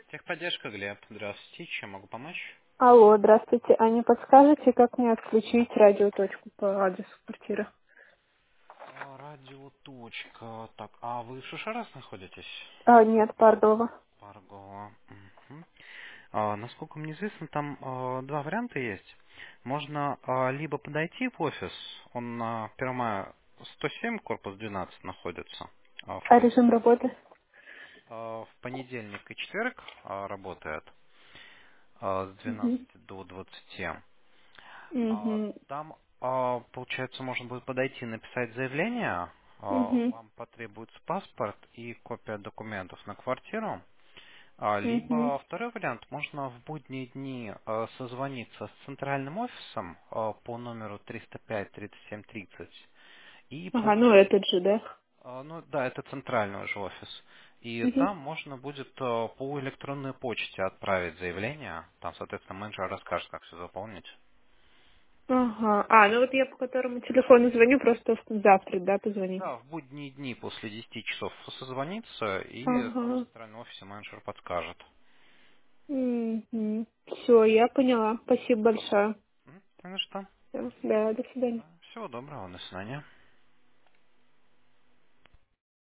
Техподдержка, Глеб. Здравствуйте. Чем могу помочь? Алло, здравствуйте. А не подскажете, как мне отключить радиоточку по адресу квартиры? Радиоточка. Так, а вы в Шушарас находитесь? Нет, Пардова. Паргова. Мгм. Насколько мне известно, там два варианта есть. Можно либо подойти в офис, он на Первомая 107, корпус 12 находится. В А режим работы? в понедельник и четверг работает с Угу. 12 до 20. Угу. Там, получается, можно будет подойти, написать заявление. Угу. Вам потребуется паспорт и копия документов на квартиру. Угу. Либо второй вариант, можно в будние дни созвониться с центральным офисом по номеру 305-3730 и Ага, ну получить... этот же, да? Ну да, это центральный уже офис. И Угу. там можно будет по электронной почте отправить заявление. Там, соответственно, менеджер расскажет, как все заполнить. Ага. Ну вот я по которому телефону звоню, просто завтра, да, позвонить. Да, в будние дни после 10 часов созвониться, и там в Ага. центральном офисе менеджер подскажет. Угу. Все, я поняла. Спасибо большое. Не за что. Всё, да, до свидания. Всего доброго, до свидания.